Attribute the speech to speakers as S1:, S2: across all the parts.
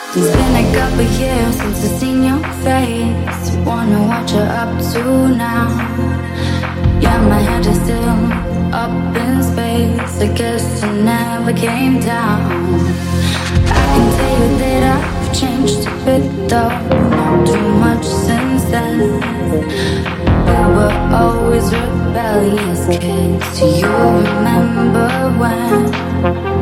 S1: It's been a couple years since I've seen your face. Wonder what you're up to now. Yeah, my head is still up in space. I guess I never came down. I can tell you that I've changed a bit though. Not too much since then. We were always rebellious kids. Do you remember when?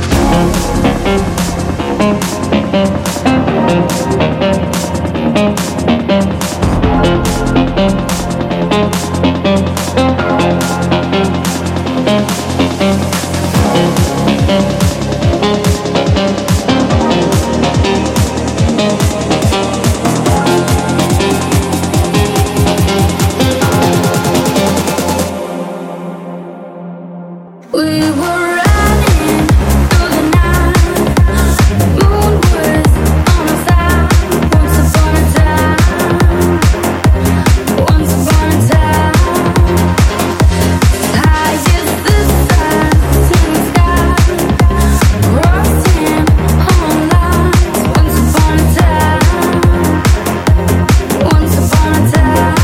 S1: We were running through the night, moonwards on a side. Once upon a time, once upon a time. High as the sun in the sky, crossing home lines. Once upon a time, once upon a time.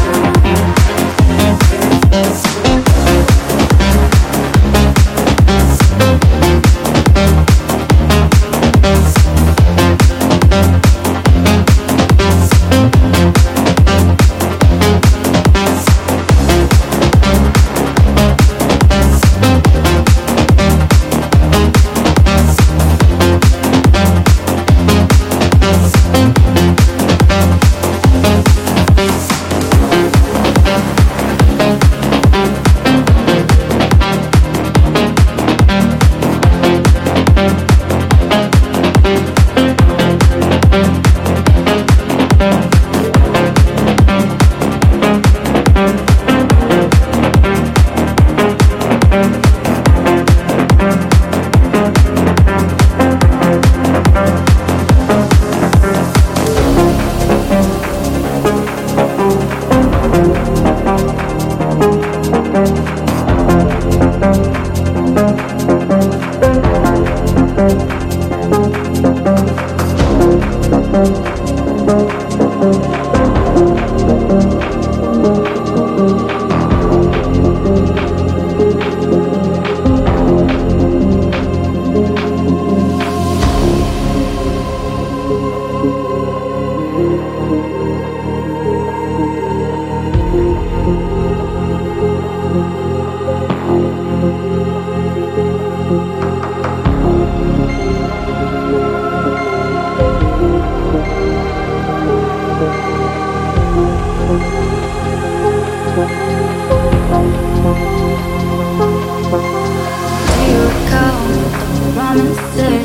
S1: Do you recall the promises?